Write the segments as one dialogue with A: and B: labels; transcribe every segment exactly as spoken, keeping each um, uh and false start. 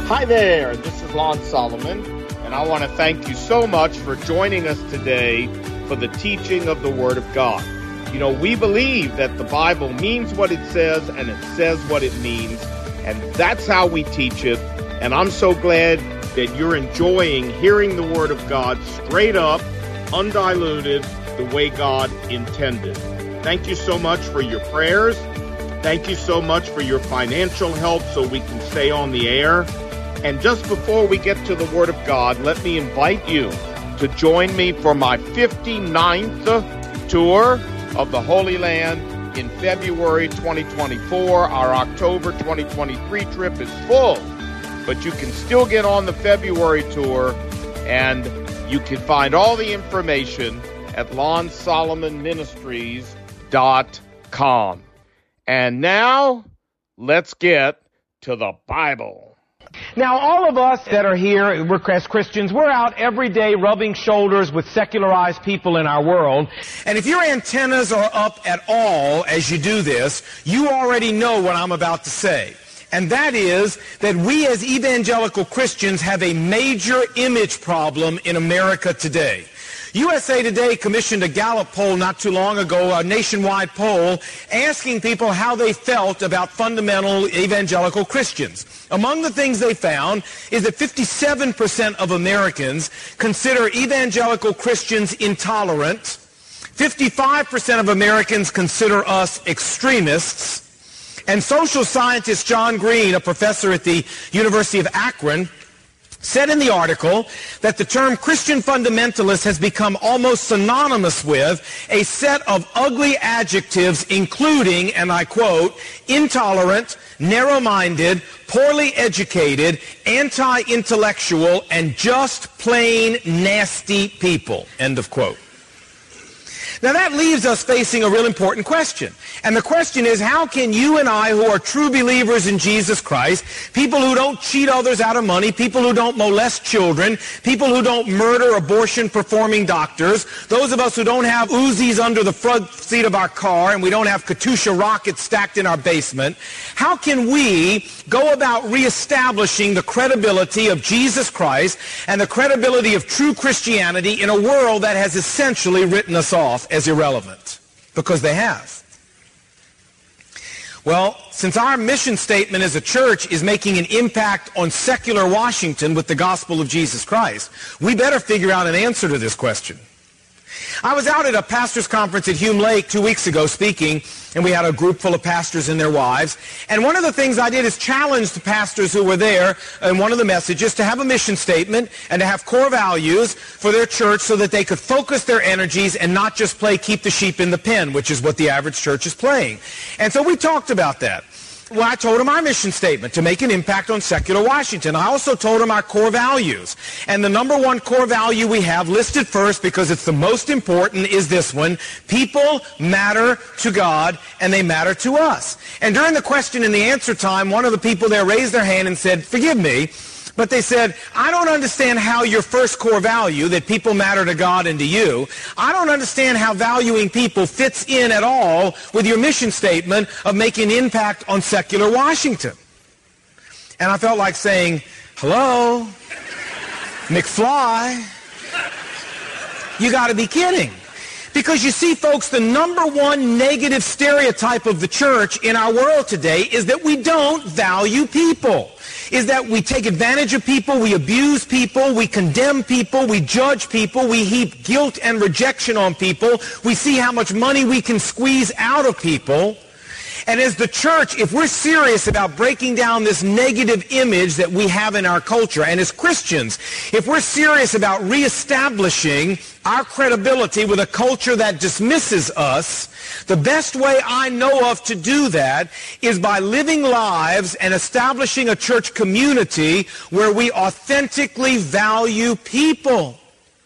A: Hi there, this is Lon Solomon, and I want to thank you so much for joining us today for the teaching of the Word of God. You know, we believe that the Bible means what it says, and it says what it means, and that's how we teach it, and I'm so glad that you're enjoying hearing the Word of God straight up, undiluted, the way God intended. Thank you so much for your prayers. Thank you so much for your financial help so we can stay on the air. And just before we get to the Word of God, let me invite you to join me for my fifty-ninth tour of the Holy Land in February twenty twenty-four. Our October twenty twenty-three trip is full, but you can still get on the February tour, and you can find all the information at lon solomon ministries dot com. And now, let's get to the Bible.
B: Now, all of us that are here, we're as Christians, we're out every day rubbing shoulders with secularized people in our world. And if your antennas are up at all as you do this, you already know what I'm about to say. And that is that we as evangelical Christians have a major image problem in America today. U S A Today commissioned a Gallup poll not too long ago, a nationwide poll, asking people how they felt about fundamental evangelical Christians. Among the things they found is that fifty-seven percent of Americans consider evangelical Christians intolerant, fifty-five percent of Americans consider us extremists, and social scientist John Green, a professor at the University of Akron, said in the article that the term Christian fundamentalist has become almost synonymous with a set of ugly adjectives including, and I quote, intolerant, narrow-minded, poorly educated, anti-intellectual, and just plain nasty people, end of quote. Now that leaves us facing a real important question. And the question is, how can you and I, who are true believers in Jesus Christ, people who don't cheat others out of money, people who don't molest children, people who don't murder abortion-performing doctors, those of us who don't have Uzis under the front seat of our car and we don't have Katyusha rockets stacked in our basement, how can we go about reestablishing the credibility of Jesus Christ and the credibility of true Christianity in a world that has essentially written us off as irrelevant? Because they have. Well, since our mission statement as a church is making an impact on secular Washington with the gospel of Jesus Christ, we better figure out an answer to this question. I was out at a pastor's conference at Hume Lake two weeks ago speaking, and we had a group full of pastors and their wives. And one of the things I did is challenge the pastors who were there in one of the messages to have a mission statement and to have core values for their church so that they could focus their energies and not just play keep the sheep in the pen, which is what the average church is playing. And so we talked about that. Well, I told them our mission statement, to make an impact on secular Washington. I also told them our core values. And the number one core value we have listed first, because it's the most important, is this one. People matter to God, and they matter to us. And during the question and the answer time, one of the people there raised their hand and said, forgive me, but they said, I don't understand how your first core value, that people matter to God and to you, I don't understand how valuing people fits in at all with your mission statement of making an impact on secular Washington. And I felt like saying, hello, McFly, you got to be kidding. Because you see, folks, the number one negative stereotype of the church in our world today is that we don't value people. Is that we take advantage of people, we abuse people, we condemn people, we judge people, we heap guilt and rejection on people, we see how much money we can squeeze out of people. And as the church, if we're serious about breaking down this negative image that we have in our culture, and as Christians, if we're serious about reestablishing our credibility with a culture that dismisses us, the best way I know of to do that is by living lives and establishing a church community where we authentically value people.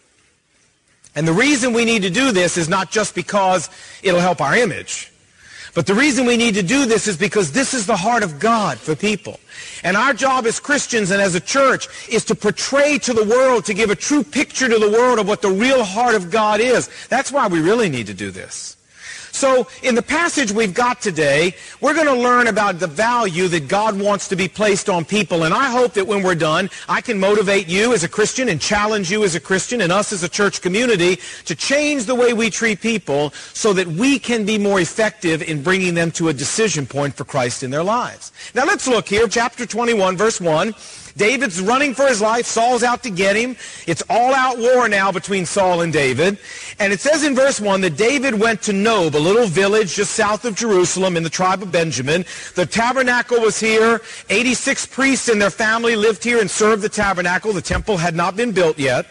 B: And the reason we need to do this is not just because it'll help our image. But the reason we need to do this is because this is the heart of God for people. And our job as Christians and as a church is to portray to the world, to give a true picture to the world of what the real heart of God is. That's why we really need to do this. So in the passage we've got today, we're going to learn about the value that God wants to be placed on people. And I hope that when we're done, I can motivate you as a Christian and challenge you as a Christian and us as a church community to change the way we treat people so that we can be more effective in bringing them to a decision point for Christ in their lives. Now let's look here, chapter twenty-one, verse one. David's running for his life. Saul's out to get him. It's all-out war now between Saul and David. And it says in verse one that David went to Nob, a little village just south of Jerusalem in the tribe of Benjamin. The tabernacle was here. eighty-six priests and their family lived here and served the tabernacle. The temple had not been built yet.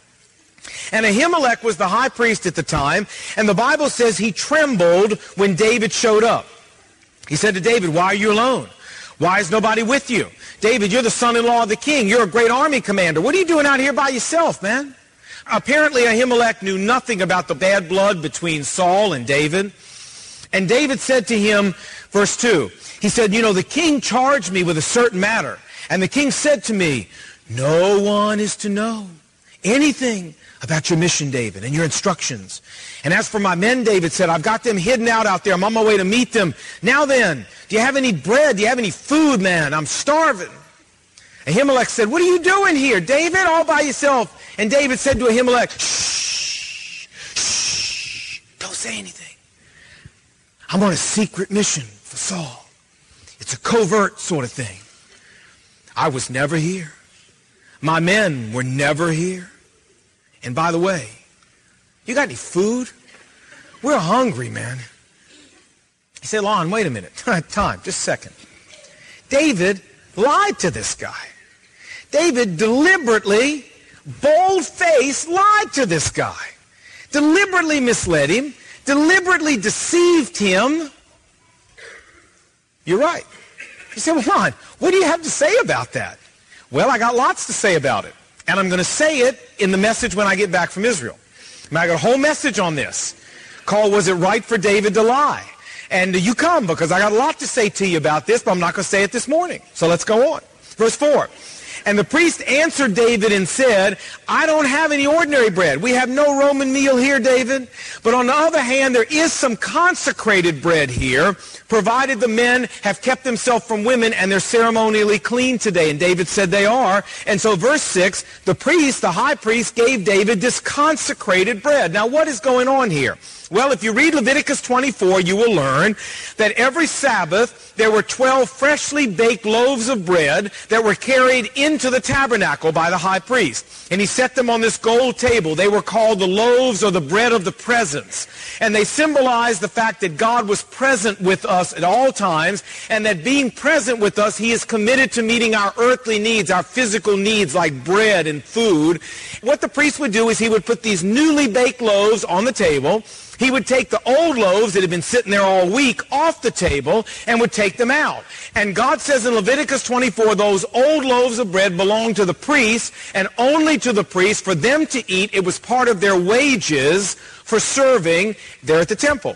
B: And Ahimelech was the high priest at the time. And the Bible says he trembled when David showed up. He said to David, "Why are you alone? Why is nobody with you? David, you're the son-in-law of the king. You're a great army commander. What are you doing out here by yourself, man?" Apparently, Ahimelech knew nothing about the bad blood between Saul and David. And David said to him, verse two, he said, "You know, the king charged me with a certain matter. And the king said to me, 'No one is to know anything about your mission, David, and your instructions. And as for my men,' David said, 'I've got them hidden out out there. I'm on my way to meet them. Now then, do you have any bread? Do you have any food, man? I'm starving.' Ahimelech said, 'What are you doing here, David, all by yourself?' And David said to Ahimelech, 'Shh, shh, don't say anything. I'm on a secret mission for Saul. It's a covert sort of thing. I was never here. My men were never here. And by the way, you got any food? We're hungry, man.'" He said, "Lon, wait a minute. Time, just a second." David lied to this guy. David deliberately, bold-faced, lied to this guy. Deliberately misled him. Deliberately deceived him. You're right. You say, "Well, Lon, what do you have to say about that?" Well, I got lots to say about it. And I'm going to say it in the message when I get back from Israel. I, mean, I got a whole message on this called, "Was It Right for David to Lie?" And you come because I got a lot to say to you about this, but I'm not going to say it this morning. So let's go on. Verse four. "And the priest answered David and said, 'I don't have any ordinary bread. We have no Roman meal here, David. But on the other hand, there is some consecrated bread here, provided the men have kept themselves from women and they're ceremonially clean today.' And David said they are. And so verse six, the priest, the high priest, gave David this consecrated bread." Now what is going on here? Well, if you read Leviticus twenty-four, you will learn that every Sabbath there were twelve freshly baked loaves of bread that were carried into the tabernacle by the high priest. And he set them on this gold table. They were called the loaves or the bread of the presence. And they symbolized the fact that God was present with us at all times, and that being present with us, he is committed to meeting our earthly needs, our physical needs like bread and food. What the priest would do is he would put these newly baked loaves on the table. He would take the old loaves that had been sitting there all week off the table and would take them out. And God says in Leviticus twenty-four, those old loaves of bread belonged to the priests and only to the priests for them to eat. It was part of their wages for serving there at the temple.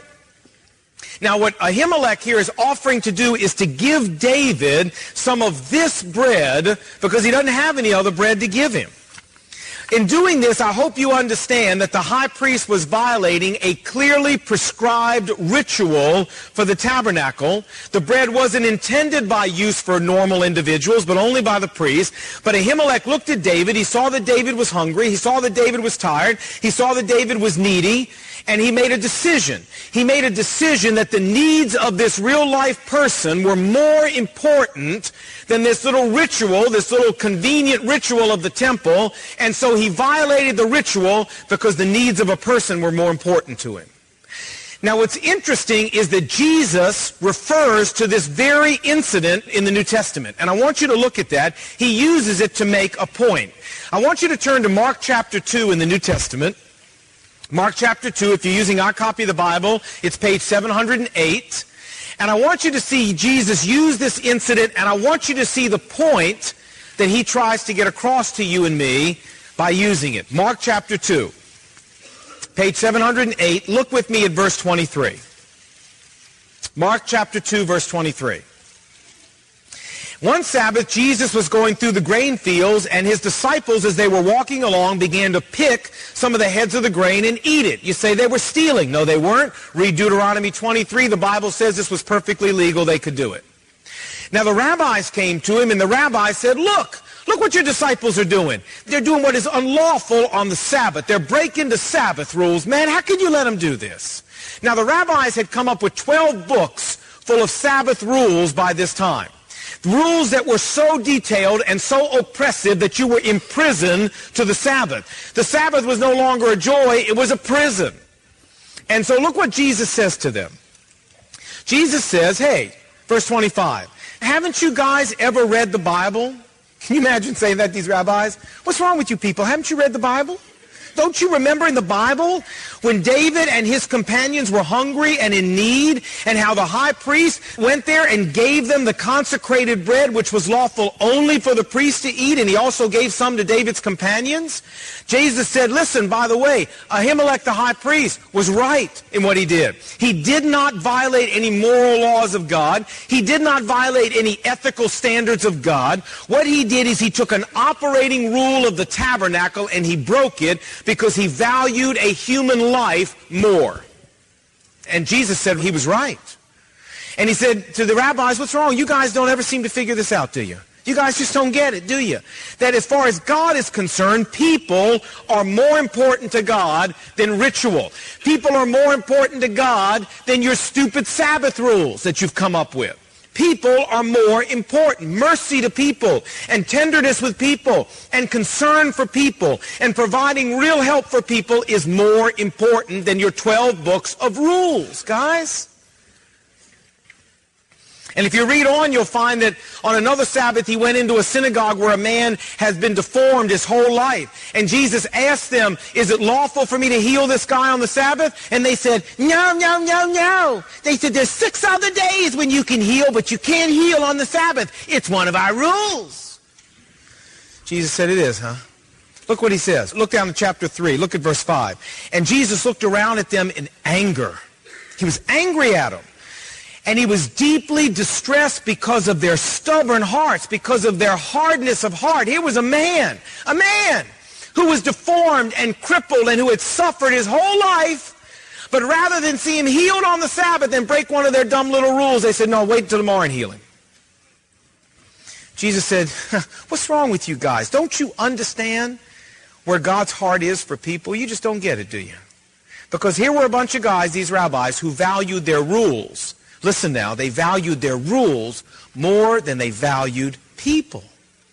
B: Now what Ahimelech here is offering to do is to give David some of this bread because he doesn't have any other bread to give him. In doing this, I hope you understand that the high priest was violating a clearly prescribed ritual for the tabernacle. The bread wasn't intended by use for normal individuals, but only by the priest. But Ahimelech looked at David. He saw that David was hungry. He saw that David was tired. He saw that David was needy. And he made a decision. He made a decision that the needs of this real-life person were more important than this little ritual, this little convenient ritual of the temple. And so he violated the ritual because the needs of a person were more important to him. Now what's interesting is that Jesus refers to this very incident in the New Testament. And I want you to look at that. He uses it to make a point. I want you to turn to Mark chapter two in the New Testament. Mark chapter two, if you're using our copy of the Bible, it's page seven hundred eight. And I want you to see Jesus use this incident, and I want you to see the point that he tries to get across to you and me by using it. Mark chapter two, page seven hundred eight. Look with me at verse twenty-three. Mark chapter two, verse twenty-three. One Sabbath, Jesus was going through the grain fields, and his disciples, as they were walking along, began to pick some of the heads of the grain and eat it. You say they were stealing. No, they weren't. Read Deuteronomy twenty-three. The Bible says this was perfectly legal. They could do it. Now the rabbis came to him, and the rabbis said, look, look what your disciples are doing. They're doing what is unlawful on the Sabbath. They're breaking the Sabbath rules. Man, how can you let them do this? Now the rabbis had come up with twelve books full of Sabbath rules by this time. Rules that were so detailed and so oppressive that you were imprisoned to the Sabbath. The Sabbath was no longer a joy, it was a prison. And so look what Jesus says to them. Jesus says, hey, verse twenty-five, haven't you guys ever read the Bible? Can you imagine saying that to these rabbis? What's wrong with you people? Haven't you read the Bible? Don't you remember in the Bible when David and his companions were hungry and in need, and how the high priest went there and gave them the consecrated bread, which was lawful only for the priest to eat, and he also gave some to David's companions? Jesus said, listen, by the way, Ahimelech the high priest was right in what he did. He did not violate any moral laws of God. He did not violate any ethical standards of God. What he did is he took an operating rule of the tabernacle and he broke it, because he valued a human life more. And Jesus said he was right. And he said to the rabbis, what's wrong? You guys don't ever seem to figure this out, do you? You guys just don't get it, do you? That as far as God is concerned, people are more important to God than ritual. People are more important to God than your stupid Sabbath rules that you've come up with. People are more important. Mercy to people and tenderness with people and concern for people and providing real help for people is more important than your twelve books of rules, guys. And if you read on, you'll find that on another Sabbath, he went into a synagogue where a man has been deformed his whole life. And Jesus asked them, is it lawful for me to heal this guy on the Sabbath? And they said, no, no, no, no. They said, there's six other days when you can heal, but you can't heal on the Sabbath. It's one of our rules. Jesus said, it is, huh? Look what he says. Look down to chapter three. Look at verse five. And Jesus looked around at them in anger. He was angry at them. And he was deeply distressed because of their stubborn hearts, because of their hardness of heart. Here was a man, a man who was deformed and crippled and who had suffered his whole life. But rather than see him healed on the Sabbath and break one of their dumb little rules, they said, no, wait until tomorrow and heal him. Jesus said, what's wrong with you guys? Don't you understand where God's heart is for people? You just don't get it, do you? Because here were a bunch of guys, these rabbis, who valued their rules. Listen now, they valued their rules more than they valued people.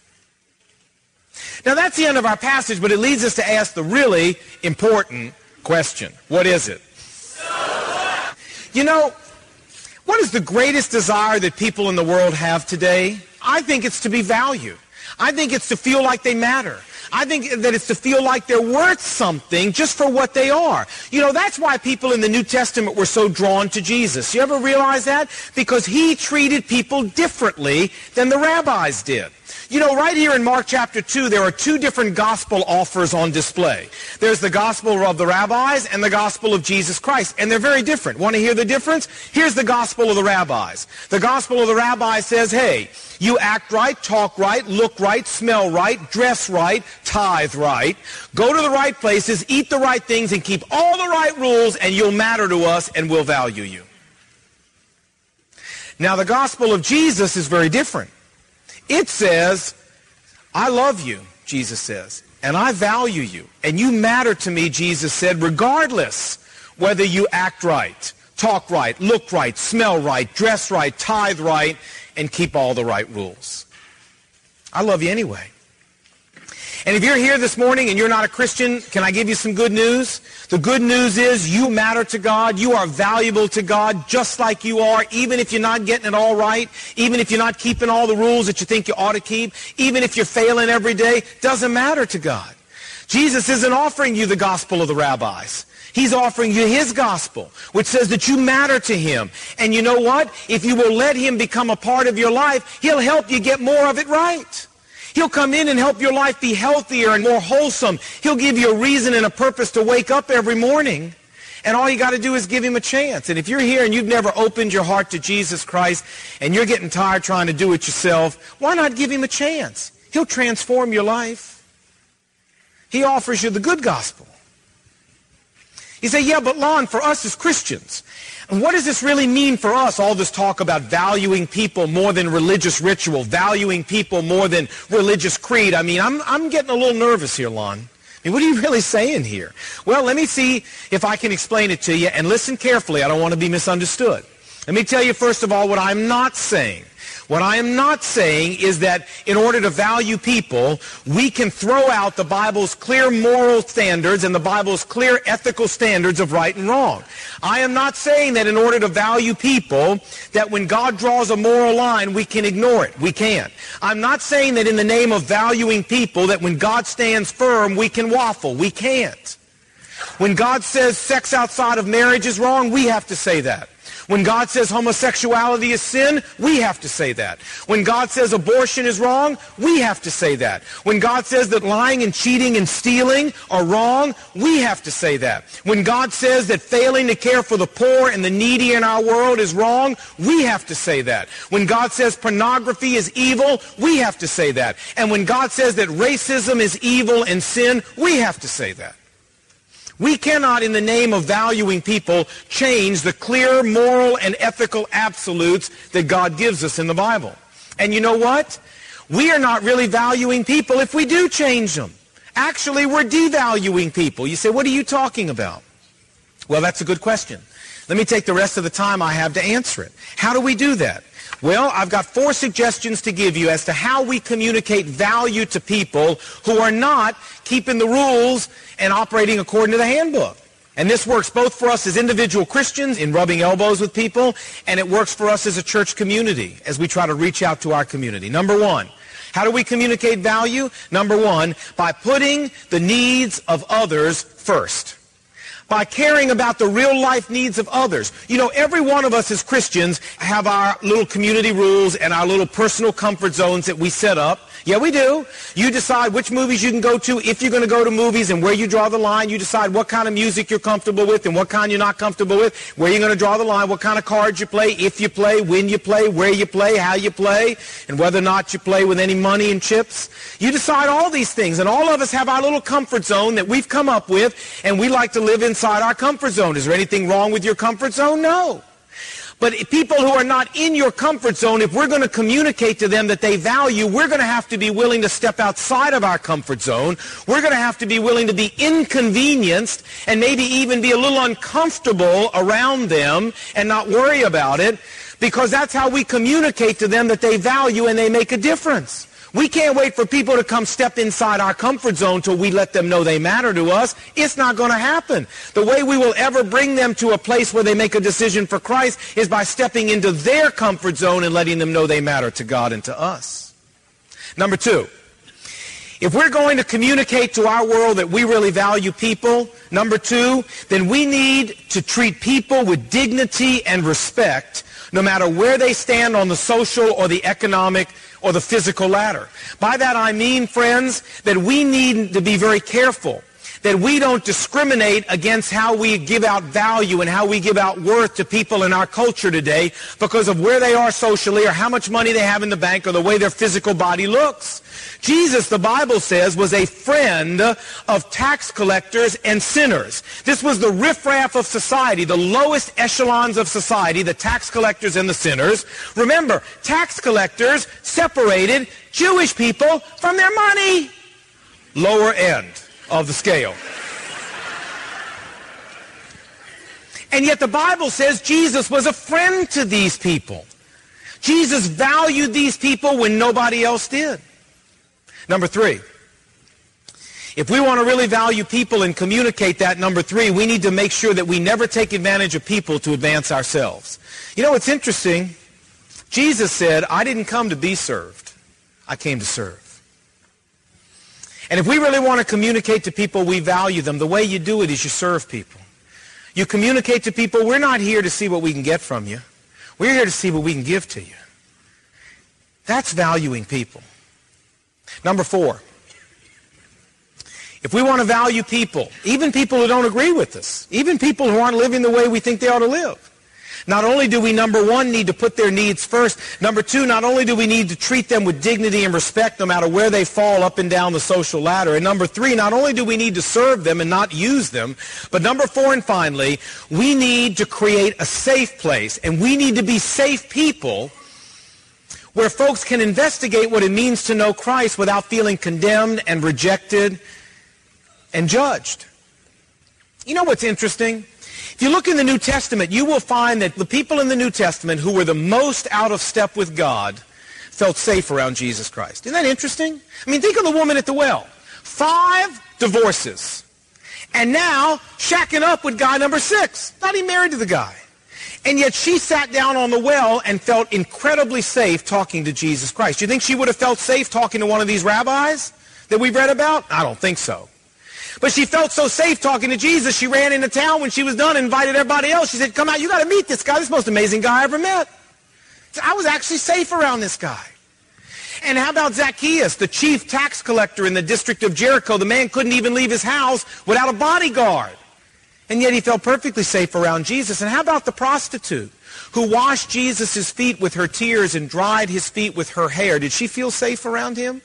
B: Now that's the end of our passage, but it leads us to ask the really important question. What is it? You know, what is the greatest desire that people in the world have today? I think it's to be valued. I think it's to feel like they matter. I think that it's to feel like they're worth something just for what they are. You know, that's why people in the New Testament were so drawn to Jesus. You ever realize that? Because he treated people differently than the rabbis did. You know, right here in Mark chapter two, there are two different gospel offers on display. There's the gospel of the rabbis and the gospel of Jesus Christ, and they're very different. Want to hear the difference? Here's the gospel of the rabbis. The gospel of the rabbis says, hey, you act right, talk right, look right, smell right, dress right, tithe right, go to the right places, eat the right things, and keep all the right rules, and you'll matter to us, and we'll value you. Now, the gospel of Jesus is very different. It says, I love you, Jesus says, and I value you, and you matter to me, Jesus said, regardless whether you act right, talk right, look right, smell right, dress right, tithe right, and keep all the right rules. I love you anyway. And if you're here this morning and you're not a Christian, can I give you some good news? The good news is you matter to God. You are valuable to God just like you are, even if you're not getting it all right, even if you're not keeping all the rules that you think you ought to keep, even if you're failing every day, doesn't matter to God. Jesus isn't offering you the gospel of the rabbis. He's offering you his gospel, which says that you matter to him. And you know what? If you will let him become a part of your life, he'll help you get more of it right. He'll come in and help your life be healthier and more wholesome. He'll give you a reason and a purpose to wake up every morning. And all you got to do is give him a chance. And if you're here and you've never opened your heart to Jesus Christ and you're getting tired trying to do it yourself, why not give him a chance? He'll transform your life. He offers you the good gospel. You say, yeah, but Lon, for us as Christians, and what does this really mean for us, all this talk about valuing people more than religious ritual, valuing people more than religious creed? I mean, I'm, I'm getting a little nervous here, Lon. I mean, what are you really saying here? Well, let me see if I can explain it to you, and listen carefully. I don't want to be misunderstood. Let me tell you, first of all, what I'm not saying. What I am not saying is that in order to value people, we can throw out the Bible's clear moral standards and the Bible's clear ethical standards of right and wrong. I am not saying that in order to value people, that when God draws a moral line, we can ignore it. We can't. I'm not saying that in the name of valuing people, that when God stands firm, we can waffle. We can't. When God says sex outside of marriage is wrong, we have to say that. When God says homosexuality is sin, we have to say that. When God says abortion is wrong, we have to say that. When God says that lying and cheating and stealing are wrong, we have to say that. When God says that failing to care for the poor and the needy in our world is wrong, we have to say that. When God says pornography is evil, we have to say that. And when God says that racism is evil and sin, we have to say that. We cannot, in the name of valuing people, change the clear moral and ethical absolutes that God gives us in the Bible. And you know what? We are not really valuing people if we do change them. Actually, we're devaluing people. You say, what are you talking about? Well, that's a good question. Let me take the rest of the time I have to answer it. How do we do that? Well, I've got four suggestions to give you as to how we communicate value to people who are not keeping the rules and operating according to the handbook. And this works both for us as individual Christians in rubbing elbows with people, and it works for us as a church community as we try to reach out to our community. Number one, how do we communicate value? Number one, by putting the needs of others first. By caring about the real life needs of others. You know, every one of us as Christians have our little community rules and our little personal comfort zones that we set up. Yeah, we do. You decide which movies you can go to, if you're going to go to movies, and where you draw the line. You decide what kind of music you're comfortable with and what kind you're not comfortable with, where you're going to draw the line, what kind of cards you play, if you play, when you play, where you play, how you play, and whether or not you play with any money and chips. You decide all these things, and all of us have our little comfort zone that we've come up with, and we like to live inside our comfort zone. Is there anything wrong with your comfort zone? No. But people who are not in your comfort zone, if we're going to communicate to them that they value, we're going to have to be willing to step outside of our comfort zone. We're going to have to be willing to be inconvenienced and maybe even be a little uncomfortable around them and not worry about it, because that's how we communicate to them that they value and they make a difference. We can't wait for people to come step inside our comfort zone till we let them know they matter to us. It's not going to happen. The way we will ever bring them to a place where they make a decision for Christ is by stepping into their comfort zone and letting them know they matter to God and to us. Number two, if we're going to communicate to our world that we really value people, number two, then we need to treat people with dignity and respect, no matter where they stand on the social or the economic or the physical ladder. By that I mean, friends, that we need to be very careful that we don't discriminate against how we give out value and how we give out worth to people in our culture today because of where they are socially or how much money they have in the bank or the way their physical body looks. Jesus, the Bible says, was a friend of tax collectors and sinners. This was the riffraff of society, the lowest echelons of society, the tax collectors and the sinners. Remember, tax collectors separated Jewish people from their money. Lower end of the scale. And yet the Bible says Jesus was a friend to these people. Jesus valued these people when nobody else did. Number three, if we want to really value people and communicate that, number three, we need to make sure that we never take advantage of people to advance ourselves. You know, it's interesting. Jesus said, I didn't come to be served. I came to serve. And if we really want to communicate to people we value them, the way you do it is you serve people. You communicate to people, we're not here to see what we can get from you. We're here to see what we can give to you. That's valuing people. Number four, if we want to value people, even people who don't agree with us, even people who aren't living the way we think they ought to live, not only do we, number one, need to put their needs first, number two, not only do we need to treat them with dignity and respect no matter where they fall up and down the social ladder, and number three, not only do we need to serve them and not use them, but number four and finally, we need to create a safe place, and we need to be safe people where folks can investigate what it means to know Christ without feeling condemned and rejected and judged. You know what's interesting? If you look in the New Testament, you will find that the people in the New Testament who were the most out of step with God felt safe around Jesus Christ. Isn't that interesting? I mean, think of the woman at the well. Five divorces. And now, shacking up with guy number six. Not even married to the guy. And yet she sat down on the well and felt incredibly safe talking to Jesus Christ. Do you think she would have felt safe talking to one of these rabbis that we've read about? I don't think so. But she felt so safe talking to Jesus, she ran into town when she was done and invited everybody else. She said, come out, you got to meet this guy. This is the most amazing guy I ever met. I was actually safe around this guy. And how about Zacchaeus, the chief tax collector in the district of Jericho? The man couldn't even leave his house without a bodyguard. And yet he felt perfectly safe around Jesus. And how about the prostitute who washed Jesus' feet with her tears and dried his feet with her hair? Did she feel safe around him?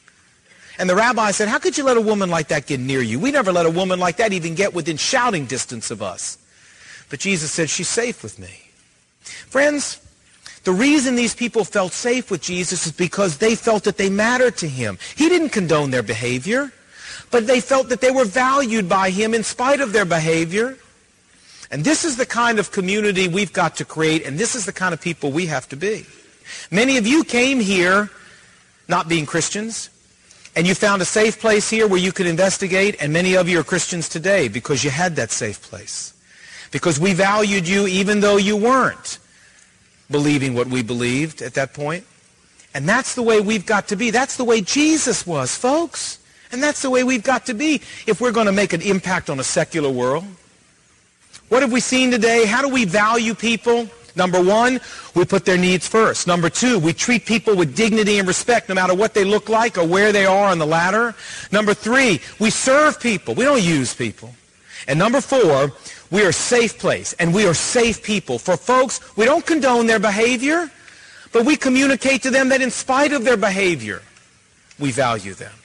B: And the rabbi said, how could you let a woman like that get near you? We never let a woman like that even get within shouting distance of us. But Jesus said, she's safe with me. Friends, the reason these people felt safe with Jesus is because they felt that they mattered to him. He didn't condone their behavior, but they felt that they were valued by him in spite of their behavior. And this is the kind of community we've got to create, and this is the kind of people we have to be. Many of you came here not being Christians, and you found a safe place here where you could investigate, and many of you are Christians today because you had that safe place. Because we valued you even though you weren't believing what we believed at that point. And that's the way we've got to be. That's the way Jesus was, folks. And that's the way we've got to be if we're going to make an impact on a secular world. What have we seen today? How do we value people? Number one, we put their needs first. Number two, we treat people with dignity and respect no matter what they look like or where they are on the ladder. Number three, we serve people. We don't use people. And number four, we are a safe place, and we are safe people. For folks, we don't condone their behavior, but we communicate to them that in spite of their behavior, we value them.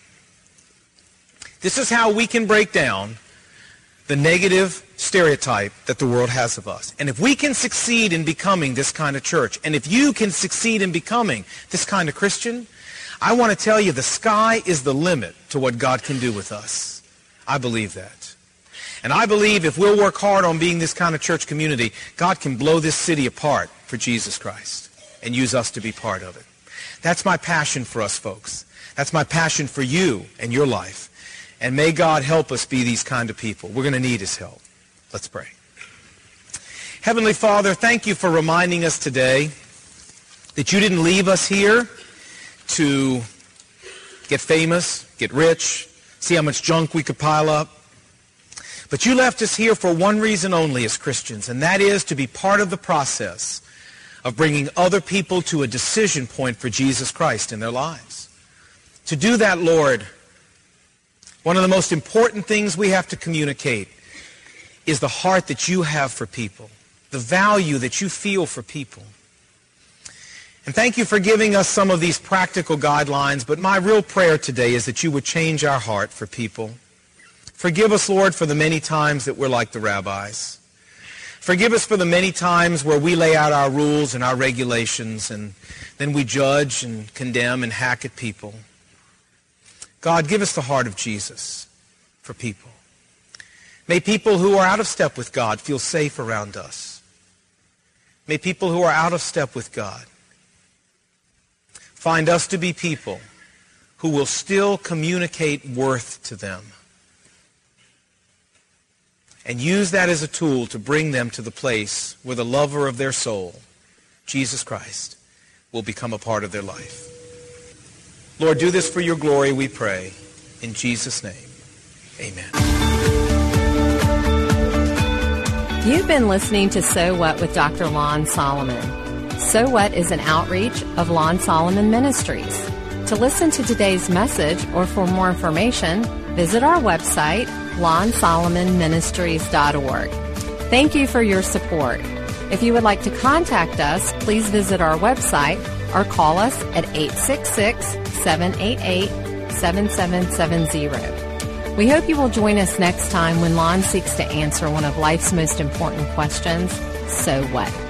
B: This is how we can break down the negative stereotype that the world has of us. And if we can succeed in becoming this kind of church, and if you can succeed in becoming this kind of Christian, I want to tell you the sky is the limit to what God can do with us. I believe that. And I believe if we'll work hard on being this kind of church community, God can blow this city apart for Jesus Christ and use us to be part of it. That's my passion for us, folks. That's my passion for you and your life. And may God help us be these kind of people. We're going to need his help. Let's pray. Heavenly Father, thank you for reminding us today that you didn't leave us here to get famous, get rich, see how much junk we could pile up. But you left us here for one reason only as Christians, and that is to be part of the process of bringing other people to a decision point for Jesus Christ in their lives. To do that, Lord, one of the most important things we have to communicate is the heart that you have for people, the value that you feel for people. And thank you for giving us some of these practical guidelines, but my real prayer today is that you would change our heart for people. Forgive us, Lord, for the many times that we're like the rabbis. Forgive us for the many times where we lay out our rules and our regulations, and then we judge and condemn and hack at people. God, give us the heart of Jesus for people. May people who are out of step with God feel safe around us. May people who are out of step with God find us to be people who will still communicate worth to them and use that as a tool to bring them to the place where the lover of their soul, Jesus Christ, will become a part of their life. Lord, do this for your glory, we pray. In Jesus' name, amen.
C: You've been listening to So What with Doctor Lon Solomon. So What is an outreach of Lon Solomon Ministries. To listen to today's message or for more information, visit our website, lon solomon ministries dot org. Thank you for your support. If you would like to contact us, please visit our website or call us at eight six six, seven eight eight, seven seven seven zero. We hope you will join us next time when Lon seeks to answer one of life's most important questions, so what?